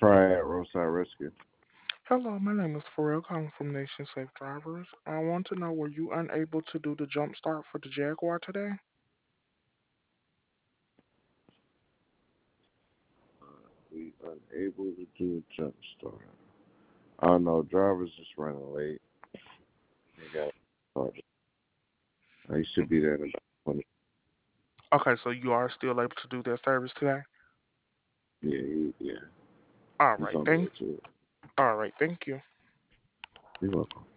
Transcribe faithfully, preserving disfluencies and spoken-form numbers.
Triad Roadside Rescue. Hello, my name is Pharrell calling from Nation Safe Drivers. I want to know, were you unable to do the jump start for the Jaguar today? We unable to do a jump start. Oh no, drivers just running late. They got started. I should be there in about twenty. Okay, so you are still able to do that service today? Yeah, he, yeah. All He's right, on the thank way to it. all right, thank you. You're welcome.